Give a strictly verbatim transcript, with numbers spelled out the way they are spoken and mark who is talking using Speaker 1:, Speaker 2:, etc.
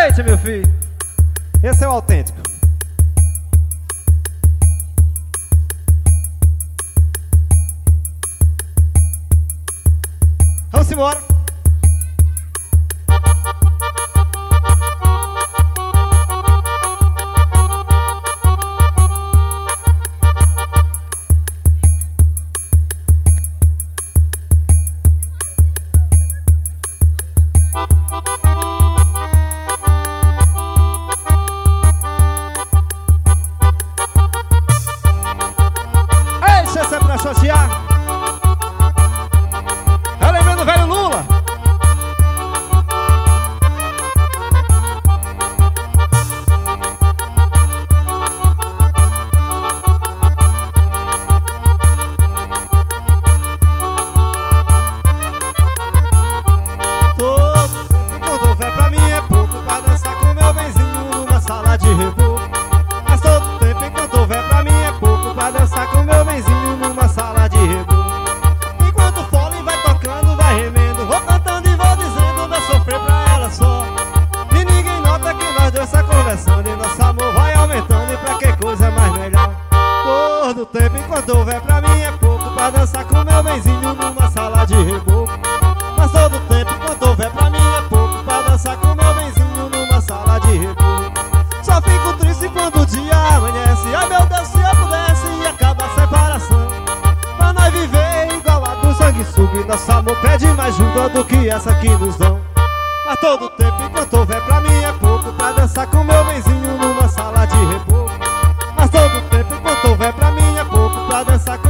Speaker 1: Eita, meu filho. Esse é o autêntico. Vamos embora. Esse é pra chatear. Tá lembrando o velho Lula? Todo quando vai pra mim é pouco pra dançar com meu benzinho numa sala de reboco. Mas todo tempo enquanto houver pra mim é pouco pra dançar com meu benzinho numa sala de reboco. Enquanto o fole vai tocando, vai remendo, vou cantando e vou dizendo meu sofrer pra ela só. E ninguém nota que nós dois tá conversando e nosso amor vai aumentando, e pra que coisa mais melhor. Todo tempo enquanto houver pra mim é pouco pra dançar com meu benzinho numa sala de reboco. Mas todo tempo enquanto houver pra mim é pouco pra dançar com meu benzinho numa sala de reboco. Só fico triste quando o dia amanhece. Ai meu Deus, se eu pudesse e acaba a separação, pra nós viver igual a do sanguessuga, e nosso amor pede mais junto do que essa que nos dão. Mas todo tempo enquanto houver pra mim é pouco pra dançar com meu benzinho numa sala de reboco. Mas todo tempo enquanto houver pra mim é pouco pra dançar com